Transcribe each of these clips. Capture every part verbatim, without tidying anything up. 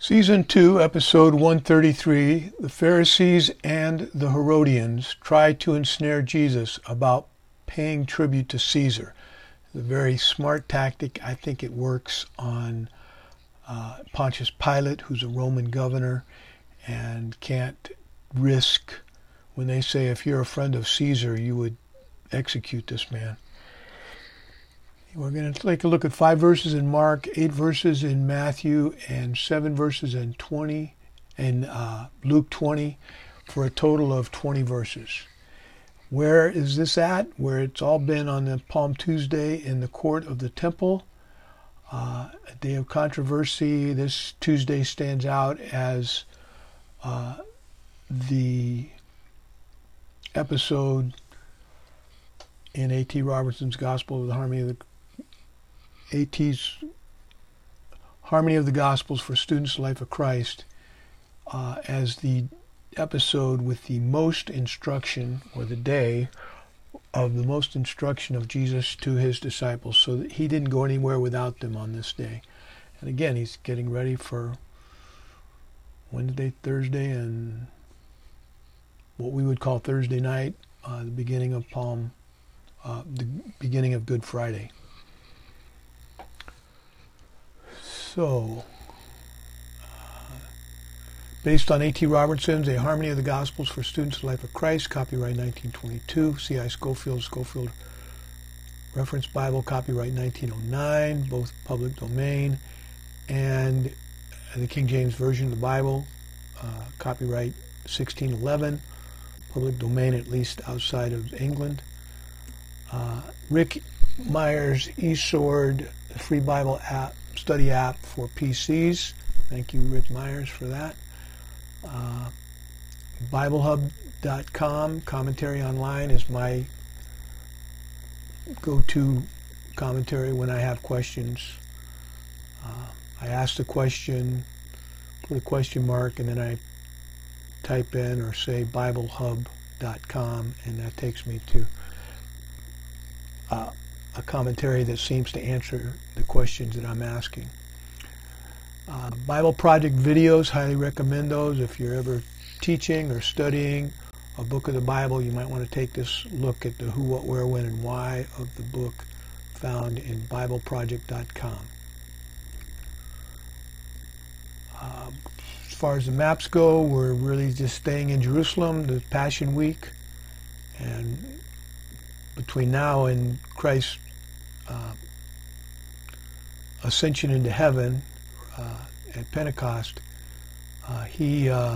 Season two, Episode one thirty-three, the Pharisees and the Herodians try to ensnare Jesus about paying tribute to Caesar. It's a very smart tactic. I think it works on uh, Pontius Pilate, who's a Roman governor, and can't risk, when they say, if you're a friend of Caesar, you would execute this man. We're going to take a look at five verses in Mark, eight verses in Matthew, and seven verses in twenty in uh, Luke twenty, for a total of twenty verses. Where is this at? Where it's all been on the Palm Tuesday in the court of the temple. Uh, a day of controversy. This Tuesday stands out as uh, the episode in A T Robertson's Gospel of the Harmony of the A T's Harmony of the Gospels for Students' Life of Christ uh, as the episode with the most instruction, or the day of the most instruction of Jesus to his disciples, so that he didn't go anywhere without them on this day. And again, he's getting ready for Wednesday, Thursday, and what we would call Thursday night, uh, the beginning of Palm, uh, the beginning of Good Friday. So, uh, based on A T Robertson's A Harmony of the Gospels for Students of the Life of Christ, copyright nineteen twenty-two, C I Scofield, Scofield Reference Bible, copyright nineteen oh nine, both public domain, and the King James Version of the Bible, uh, copyright sixteen eleven, public domain at least outside of England. Uh, Rick Myers eSword, free Bible app, study app for P Cs. Thank you, Rick Myers, for that. Uh, Bible Hub dot com, commentary online, is my go-to commentary when I have questions. Uh, I ask the question, put a question mark, and then I type in or say Bible Hub dot com, and that takes me to uh, a commentary that seems to answer the questions that I'm asking. Uh, Bible Project videos, highly recommend those. If you're ever teaching or studying a book of the Bible, you might want to take this look at the who, what, where, when, and why of the book, found in Bible Project dot com. Uh, as far as the maps go, we're really just staying in Jerusalem, the Passion Week, and between now and Christ's uh, ascension into heaven uh, at Pentecost, uh, he uh,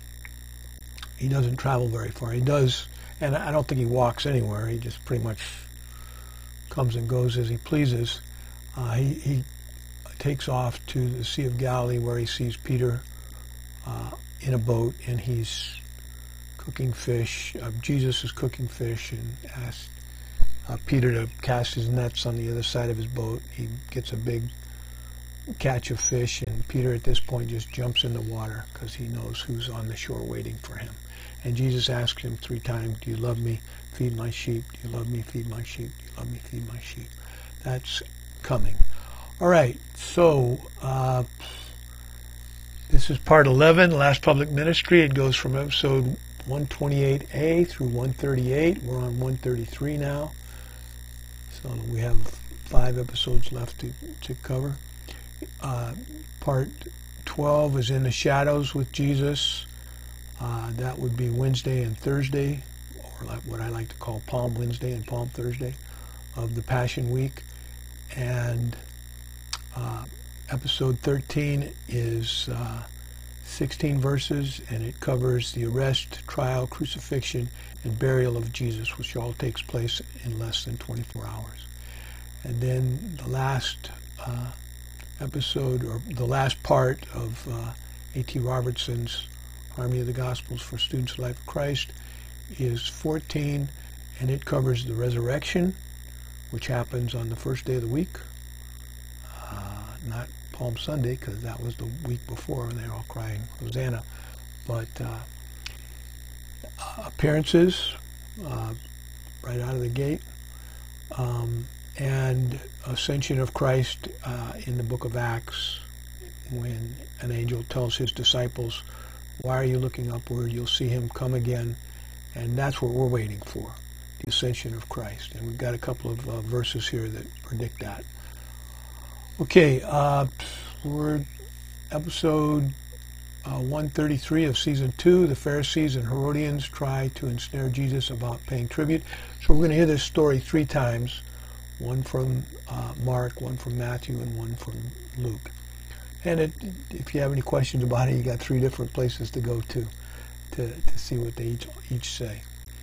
he doesn't travel very far. He does, and I don't think he walks anywhere. He just pretty much comes and goes as he pleases. Uh, he, he takes off to the Sea of Galilee, where he sees Peter uh, in a boat, and he's cooking fish. Uh, Jesus is cooking fish, and asks Uh, Peter to cast his nets on the other side of his boat. He gets a big catch of fish, and Peter at this point just jumps in the water because he knows who's on the shore waiting for him. And Jesus asks him three times, do you love me? Feed my sheep. Do you love me? Feed my sheep. Do you love me? Feed my sheep. That's coming. All right, so uh, this is part eleven, Last Public Ministry. It goes from episode one twenty-eight A through one thirty-eight. We're on one thirty-three now. So we have five episodes left to, to cover. Uh, part twelve is In the Shadows with Jesus. Uh, that would be Wednesday and Thursday, or like what I like to call Palm Wednesday and Palm Thursday of the Passion Week. And uh, episode thirteen is uh, sixteen verses, and it covers the arrest, trial, crucifixion, and burial of Jesus, which all takes place in less than twenty-four hours. And then the last uh, episode, or the last part of uh, A T Robertson's Harmony of the Gospels for Students of the Life of Christ, is fourteen, and it covers the resurrection, which happens on the first day of the week, uh, not Palm Sunday, because that was the week before, and they're all crying Hosanna. But uh, appearances uh, right out of the gate, um, and ascension of Christ uh, in the book of Acts, when an angel tells his disciples, why are you looking upward? You'll see him come again. And that's what we're waiting for, the ascension of Christ. And we've got a couple of uh, verses here that predict that. Okay, uh, we're episode uh, one thirty-three of season two. The Pharisees and Herodians try to ensnare Jesus about paying tribute. So we're going to hear this story three times, one from uh, Mark, one from Matthew, and one from Luke. And it, if you have any questions about it, you got three different places to go to to, to see what they each, each say.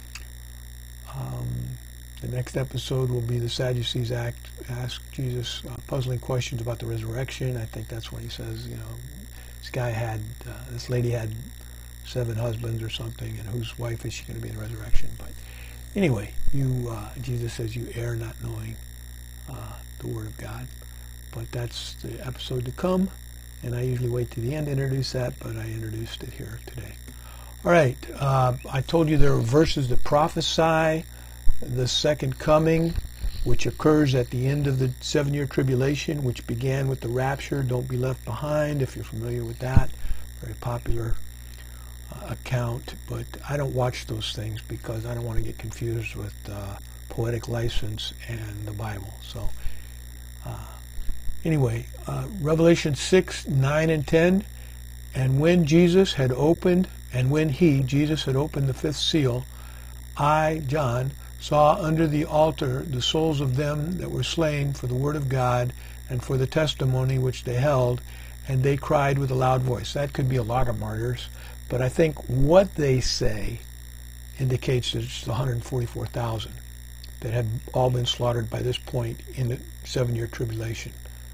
Um, the next episode will be the Sadducees act, ask Jesus uh, puzzling questions about the resurrection. I think that's when he says, you know, this guy had, uh, this lady had seven husbands or something, and whose wife is she going to be in the resurrection? But anyway, you uh, Jesus says you err not knowing uh, the Word of God. But that's the episode to come, and I usually wait to the end to introduce that, but I introduced it here today. All right, uh, I told you there are verses that prophesy the second coming, which occurs at the end of the seven-year tribulation, which began with the rapture. Don't be left behind, if you're familiar with that. Very popular uh, account, but I don't watch those things because I don't want to get confused with uh, poetic license and the Bible. So uh, anyway, uh, Revelation six, nine, and ten, and when Jesus had opened, and when he, Jesus, had opened the fifth seal, I, John, saw under the altar the souls of them that were slain for the word of God and for the testimony which they held, and they cried with a loud voice. That could be a lot of martyrs, but I think what they say indicates that it's the one hundred forty-four thousand that had all been slaughtered by this point in the seven-year tribulation.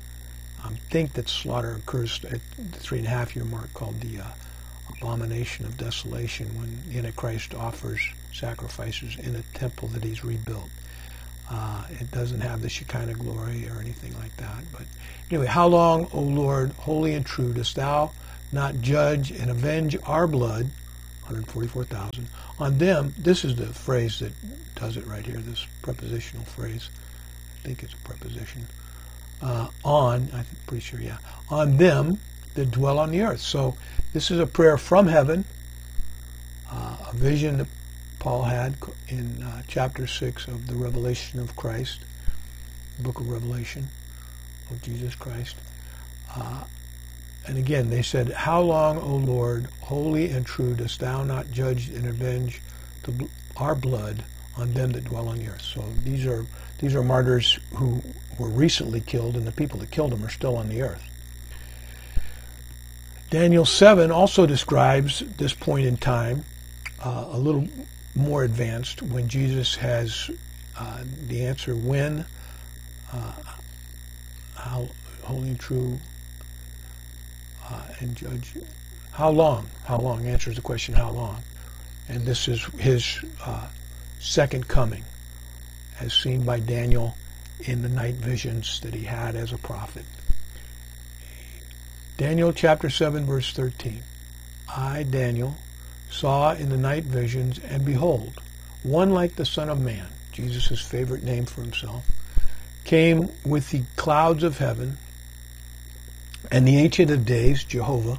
I think that slaughter occurs at the three and a half year mark, called the uh, abomination of desolation, when the Antichrist offers sacrifices in a temple that he's rebuilt. Uh, it doesn't have the Shekinah glory or anything like that. But anyway, how long, O Lord, holy and true, dost thou not judge and avenge our blood, one hundred forty-four thousand, on them? This is the phrase that does it right here, this prepositional phrase. I think it's a preposition. Uh, on, I'm pretty sure, yeah, on them that dwell on the earth. So this is a prayer from heaven, uh, a vision that Paul had in uh, chapter six of the Revelation of Christ, the book of Revelation of Jesus Christ. Uh, and again, they said, how long, O Lord, holy and true, dost thou not judge and avenge the, our blood on them that dwell on the earth? So these are these are martyrs who were recently killed, and the people that killed them are still on the earth. Daniel seven also describes this point in time uh, a little more advanced, when Jesus has uh, the answer when, uh, how holy and true, uh, and judge, how long, how long, answers the question how long. And this is his uh, second coming, as seen by Daniel in the night visions that he had as a prophet. Daniel chapter seven, verse thirteen. I, Daniel, saw in the night visions, and behold, one like the Son of Man, Jesus' favorite name for himself, came with the clouds of heaven, and the Ancient of Days, Jehovah,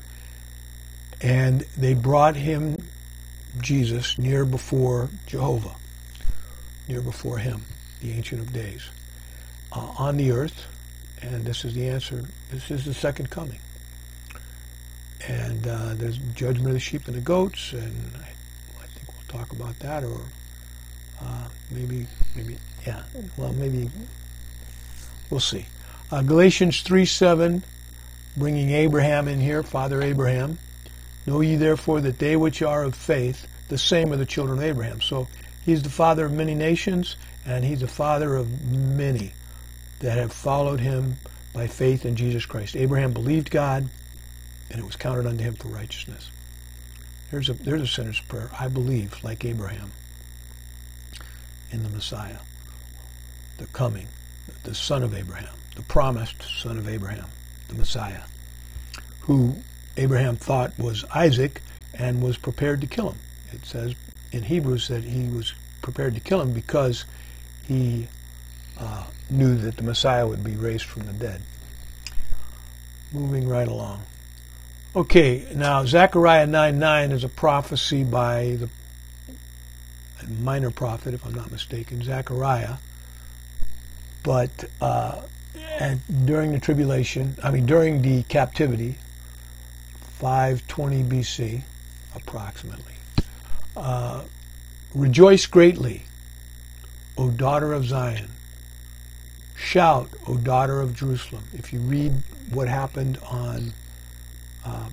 and they brought him, Jesus, near before Jehovah, near before him, the Ancient of Days, uh, on the earth. And this is the answer. This is the second coming. And uh, there's judgment of the sheep and the goats, and I, I think we'll talk about that, or uh, maybe, maybe, yeah, well, maybe, we'll see. Uh, Galatians three seven, bringing Abraham in here, Father Abraham. Know ye therefore that they which are of faith, the same are the children of Abraham. So he's the father of many nations, and he's the father of many that have followed him by faith in Jesus Christ. Abraham believed God, and it was counted unto him for righteousness. There's a, there's a sinner's prayer. I believe, like Abraham, in the Messiah, the coming, the son of Abraham, the promised son of Abraham, the Messiah, who Abraham thought was Isaac and was prepared to kill him. It says in Hebrews that he was prepared to kill him because he uh, knew that the Messiah would be raised from the dead. moving right along. Okay, now Zechariah nine nine is a prophecy by the minor prophet, if I'm not mistaken, Zechariah. But uh, and during the tribulation, I mean during the captivity, five twenty B C, approximately, uh, rejoice greatly, O daughter of Zion. Shout, O daughter of Jerusalem. If you read what happened on uh,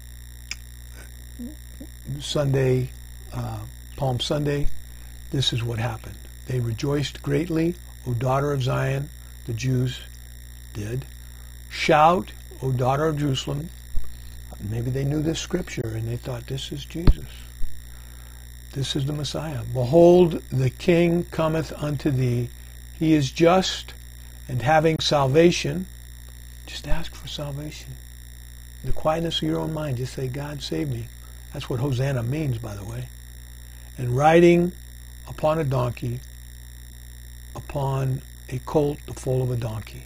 Sunday, uh, Palm Sunday, this is what happened. They rejoiced greatly, O daughter of Zion, the Jews did. Shout, O daughter of Jerusalem. Maybe they knew this scripture and they thought, this is Jesus. This is the Messiah. Behold, the King cometh unto thee. He is just and having salvation. Just ask for salvation. In the quietness of your own mind, just say, God, save me. That's what Hosanna means, by the way. And riding upon a donkey, upon a colt, the foal of a donkey.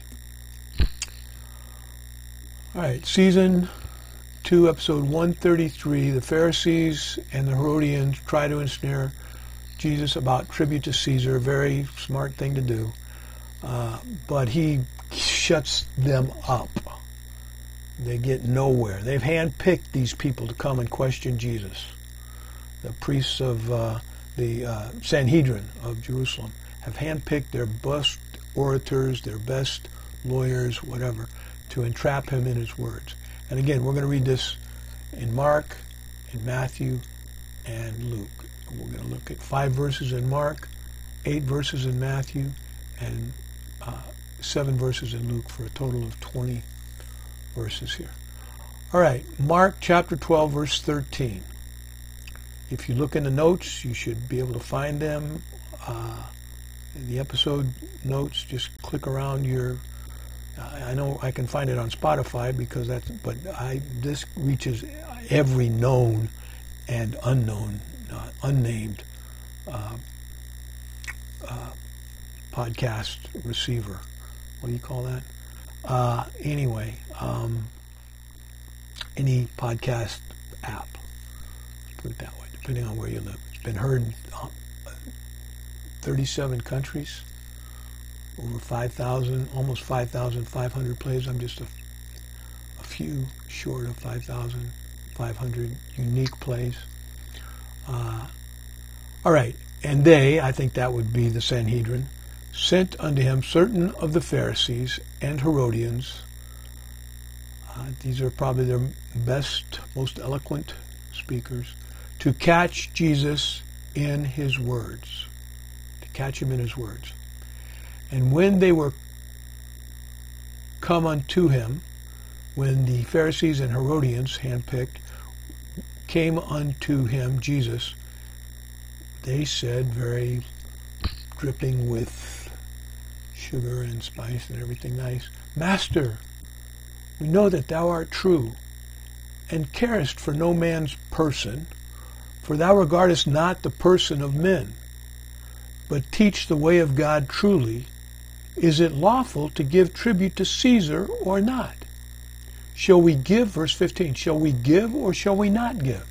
All right, season two, episode one thirty-three. The Pharisees and the Herodians try to ensnare Jesus about tribute to Caesar. Very smart thing to do. Uh, but he shuts them up. They get nowhere. They've handpicked these people to come and question Jesus. The priests of uh, the uh, Sanhedrin of Jerusalem have handpicked their best orators, their best lawyers, whatever, to entrap him in his words. And again, we're going to read this in Mark, in Matthew, and Luke. We're going to look at five verses in Mark, eight verses in Matthew, and uh, seven verses in Luke for a total of twenty verses here. All right, Mark chapter twelve, verse thirteen. If you look in the notes, you should be able to find them. Uh, in the episode notes, just click around your. I know I can find it on Spotify because that's. But I this reaches every known and unknown, uh, unnamed uh, uh, podcast receiver. What do you call that? Uh, anyway, um, any podcast app. Put it that way, depending on where you live. It's been heard in thirty-seven countries, over five thousand, almost five thousand five hundred plays. I'm just a, a few short of five thousand five hundred unique plays. Uh, all right, and they, I think that would be the Sanhedrin, sent unto him certain of the Pharisees and Herodians. Uh, these are probably their best, most eloquent speakers, to catch Jesus in his words. To catch him in his words. And when they were come unto him, when the Pharisees and Herodians, handpicked, came unto him, Jesus, they said, very dripping with sugar and spice and everything nice, Master, we know that thou art true, and carest for no man's person, for thou regardest not the person of men, but teach the way of God truly. Is it lawful to give tribute to Caesar or not? Shall we give, verse fifteen, shall we give or shall we not give?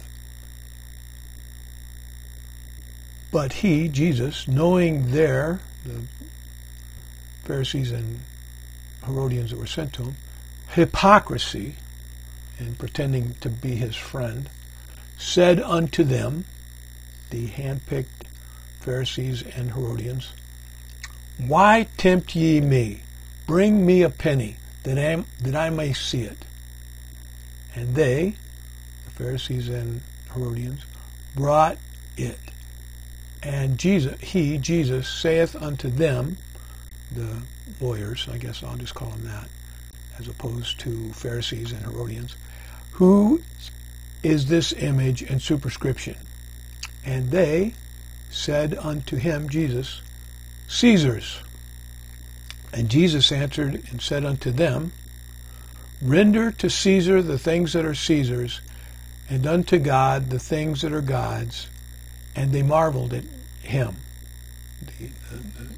But he, Jesus, knowing there, the Pharisees and Herodians that were sent to him, hypocrisy, and pretending to be his friend, said unto them, the handpicked Pharisees and Herodians, why tempt ye me? Bring me a penny, that I, that I may see it. And they, the Pharisees and Herodians, brought it. And Jesus, he, Jesus, saith unto them, the lawyers, I guess I'll just call them that, as opposed to Pharisees and Herodians, who is this image and superscription? And they said unto him, Jesus, Caesar's. And Jesus answered and said unto them, render to Caesar the things that are Caesar's, and unto God the things that are God's. And they marveled at him. The,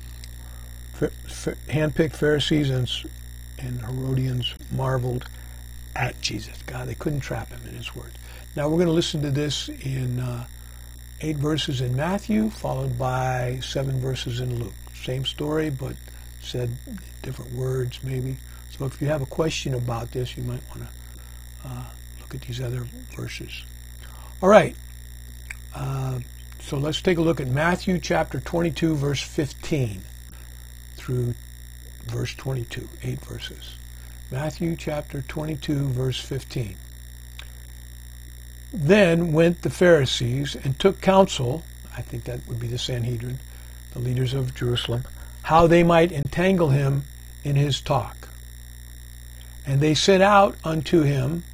the, the handpicked Pharisees and, and Herodians marveled at Jesus. God, they couldn't trap him in his word. Now we're going to listen to this in uh, eight verses in Matthew, followed by seven verses in Luke. Same story, but said different words maybe. So if you have a question about this, you might want to uh, look at these other verses. All right. Uh, so let's take a look at Matthew chapter twenty-two, verse fifteen through verse twenty-two, eight verses. Matthew chapter twenty-two, verse fifteen. Then went the Pharisees and took counsel, I think that would be the Sanhedrin, the leaders of Jerusalem, how they might entangle him in his talk. And they sent out unto him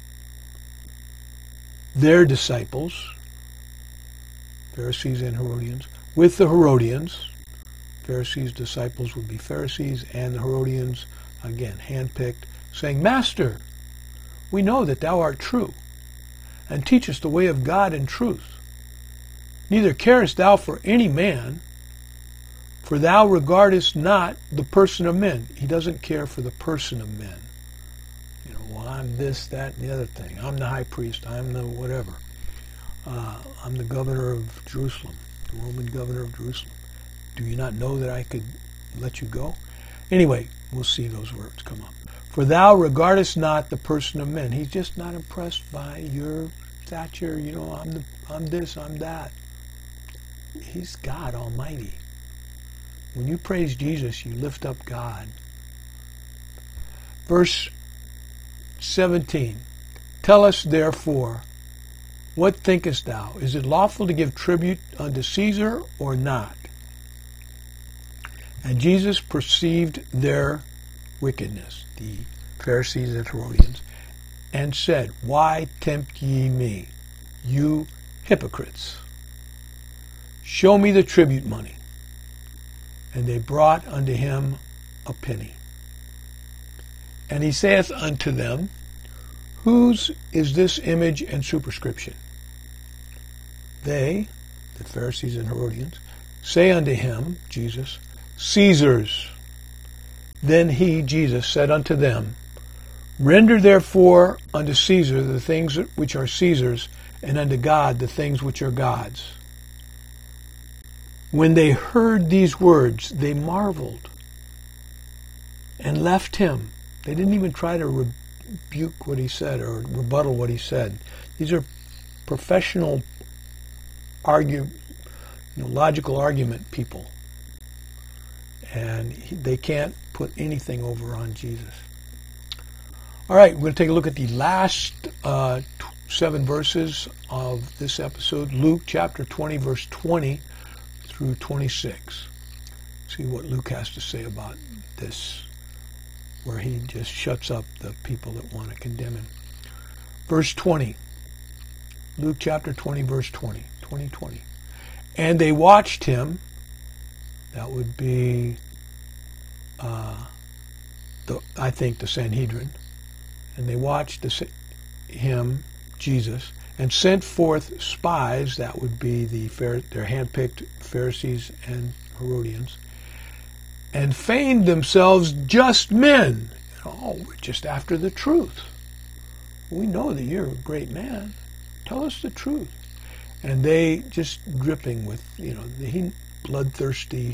their disciples, Pharisees and Herodians, with the Herodians. Pharisees' disciples would be Pharisees, and the Herodians, again, handpicked, saying, Master, we know that thou art true, and teachest the way of God in truth. Neither carest thou for any man, for thou regardest not the person of men. He doesn't care for the person of men. You know, well, I'm this, that, and the other thing. I'm the high priest. I'm the whatever. Uh, I'm the governor of Jerusalem, the Roman governor of Jerusalem. Do you not know that I could let you go? Anyway, we'll see those words come up. For thou regardest not the person of men. He's just not impressed by your stature. You know, I'm the, I'm this, I'm that. He's God Almighty. When you praise Jesus, you lift up God. Verse seventeen. Tell us therefore, what thinkest thou? Is it lawful to give tribute unto Caesar or not? And Jesus perceived their wickedness, the Pharisees and Herodians, and said, Why tempt ye me, you hypocrites? Show me the tribute money. And they brought unto him a penny. And he saith unto them, Whose is this image and superscription? They, the Pharisees and Herodians, say unto him, Jesus, Caesar's. Then he, Jesus, said unto them, Render therefore unto Caesar the things which are Caesar's, and unto God the things which are God's. When they heard these words, they marveled and left him. They didn't even try to rebuke what he said or rebuttal what he said. These are professional argue, you know, logical argument people. And he, they can't put anything over on Jesus. All right, we're going to take a look at the last uh, t- seven verses of this episode. Luke chapter twenty, verse twenty through twenty-six. See what Luke has to say about this, where he just shuts up the people that want to condemn him. Verse twenty. Luke chapter twenty, verse twenty. twenty, twenty. And they watched him. That would be, uh, the, I think, the Sanhedrin. And they watched the, him, Jesus, and sent forth spies. That would be the their handpicked Pharisees and Herodians, and feigned themselves just men. Oh, we're just after the truth. We know that you're a great man. Tell us the truth. And they just dripping with, you know, the bloodthirstiness,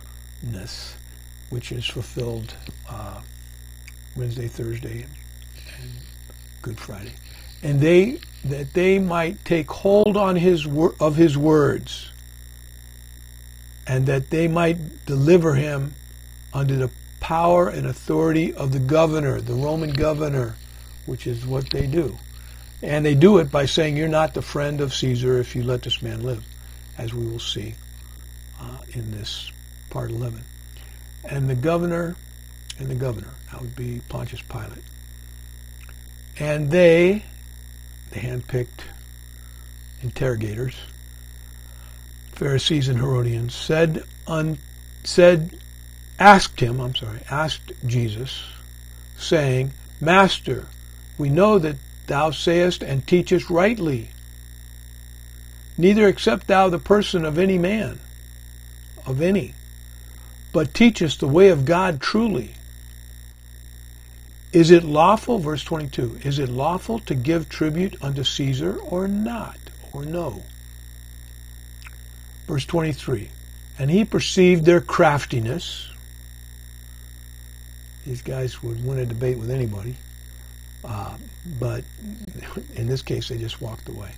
which is fulfilled uh, Wednesday, Thursday, and Good Friday. And they that they might take hold on his wor- of his words, and that they might deliver him under the power and authority of the governor, the Roman governor, which is what they do. And they do it by saying, you're not the friend of Caesar if you let this man live, as we will see uh, in this part eleven. And the governor, and the governor, that would be Pontius Pilate. And they, the handpicked interrogators, Pharisees and Herodians, said, un, said, asked him, I'm sorry, asked Jesus, saying, Master, we know that thou sayest and teachest rightly. Neither accept thou the person of any man, of any, but teachest the way of God truly. Is it lawful, verse twenty-two, is it lawful to give tribute unto Caesar or not, or no? Verse twenty-three, and he perceived their craftiness. These guys would win a debate with anybody, uh, but in this case they just walked away.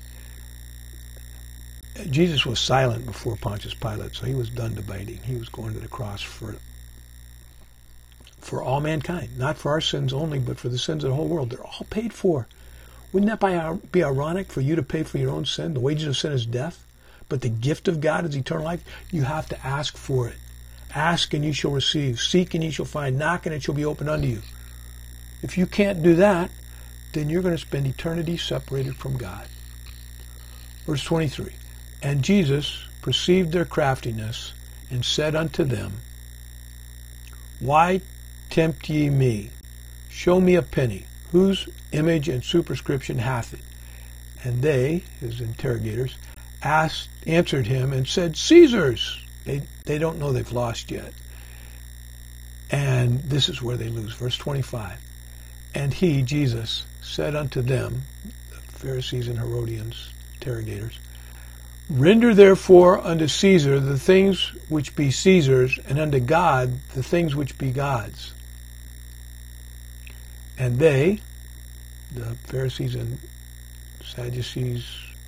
Jesus was silent before Pontius Pilate, so he was done debating. He was going to the cross for for all mankind, not for our sins only, but for the sins of the whole world. They're all paid for. Wouldn't that be ironic for you to pay for your own sin? The wages of sin is death, but the gift of God is eternal life. You have to ask for it. Ask and you shall receive. Seek and you shall find. Knock and it shall be opened unto you. If you can't do that, then you're going to spend eternity separated from God. Verse twenty-three, and Jesus perceived their craftiness and said unto them, why tempt ye me? Show me a penny. Whose image and superscription hath it? And they, his interrogators, asked, answered him and said, Caesar's. They, they don't know they've lost yet. And this is where they lose. Verse twenty-five. And he, Jesus, said unto them, the Pharisees and Herodians, interrogators, render therefore unto Caesar the things which be Caesar's, and unto God the things which be God's. And they, the Pharisees and Sadducees,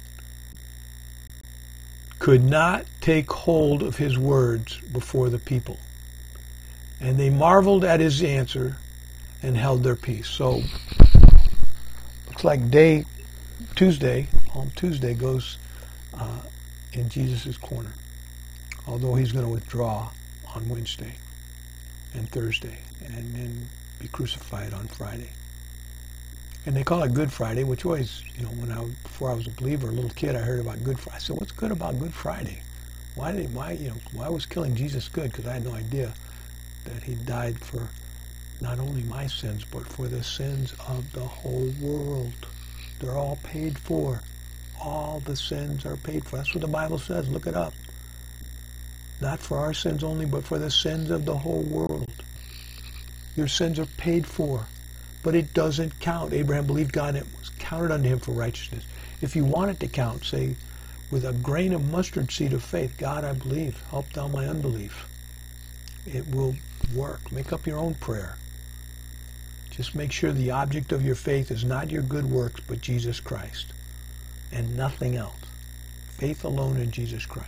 could not take hold of his words before the people. And they marveled at his answer and held their peace. So, looks like day Tuesday, Palm Tuesday, goes uh, in Jesus' corner. Although he's going to withdraw on Wednesday and Thursday and then be crucified on Friday. And they call it Good Friday, which always, you know, when I before I was a believer, a little kid, I heard about Good Friday. I said, what's good about Good Friday? Why did why you know why was killing Jesus good? Because I had no idea that he died for not only my sins, but for the sins of the whole world. They're all paid for. All the sins are paid for. That's what the Bible says. Look it up. Not for our sins only, but for the sins of the whole world. Your sins are paid for, but it doesn't count. Abraham believed God, and it was counted unto him for righteousness. If you want it to count, say, with a grain of mustard seed of faith, God, I believe, help thou my unbelief. It will work. Make up your own prayer. Just make sure the object of your faith is not your good works, but Jesus Christ, and nothing else. Faith alone in Jesus Christ.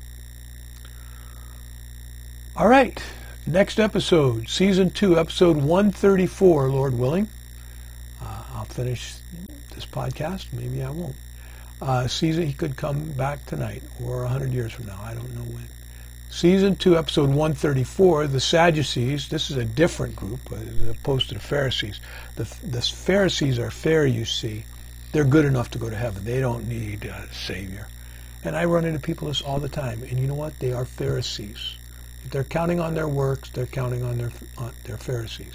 All right. Next episode, Season two, Episode one thirty-four, Lord willing. Uh, I'll finish this podcast. Maybe I won't. Uh, season, he could come back tonight or a hundred years from now. I don't know when. Season two, Episode one thirty-four, the Sadducees. This is a different group as opposed to the Pharisees. The, the Pharisees are fair, you see. They're good enough to go to heaven. They don't need a Savior. And I run into people this all the time. And you know what? They are Pharisees. If they're counting on their works, they're counting on their on their Pharisees.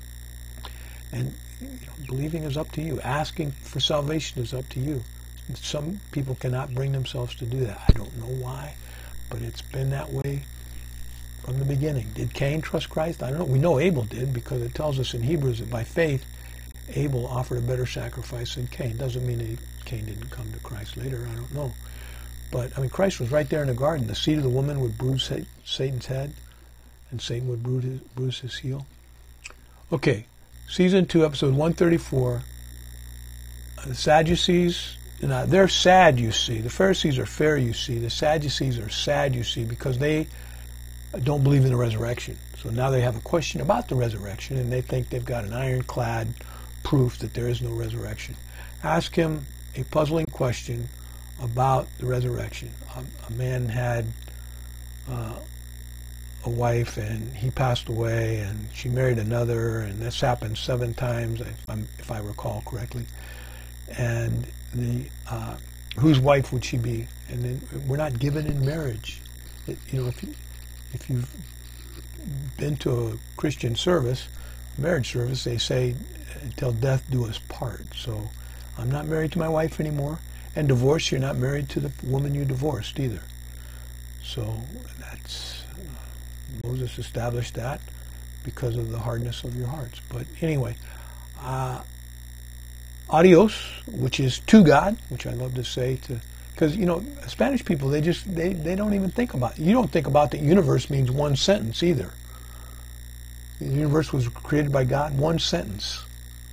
And you know, believing is up to you. Asking for salvation is up to you. Some people cannot bring themselves to do that. I don't know why, but it's been that way from the beginning. Did Cain trust Christ? I don't know. We know Abel did, because it tells us in Hebrews that by faith, Abel offered a better sacrifice than Cain. Doesn't mean that Cain didn't come to Christ later. I don't know. But, I mean, Christ was right there in the garden. The seed of the woman would bruise Satan's head, and Satan would bruise his, bruise his heel. Okay, Season two, Episode one thirty-four. The Sadducees, now, they're sad, you see. The Pharisees are fair, you see. The Sadducees are sad, you see, because they don't believe in the resurrection. So now they have a question about the resurrection, and they think they've got an ironclad proof that there is no resurrection. Ask him a puzzling question about the resurrection. A, a man had uh, a wife, and he passed away, and she married another, and this happened seven times, if, I'm, if I recall correctly. And the uh, whose wife would she be? And then we're not given in marriage. It, you know, if you if you've been to a Christian service, marriage service, they say, "Till death do us part." So, I'm not married to my wife anymore. And divorce, you're not married to the woman you divorced either. So that's uh, Moses established that because of the hardness of your hearts. But anyway, uh, adios, which is to God, which I love to say to, because, you know, Spanish people, they just, they, they don't even think about it. You don't think about the universe means one sentence either. The universe was created by God, one sentence.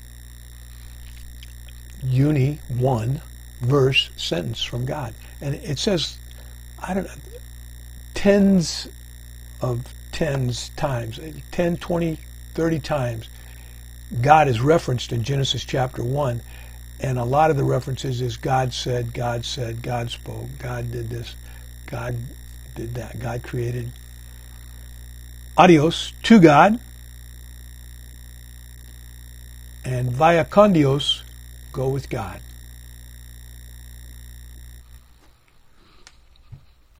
Uni, one, verse, sentence from God. And it says, I don't know, tens of tens times, ten, twenty, thirty times, God is referenced in Genesis chapter one. And a lot of the references is God said, God said, God spoke, God did this, God did that, God created. Adios, to God. And vaya con Dios, go with God.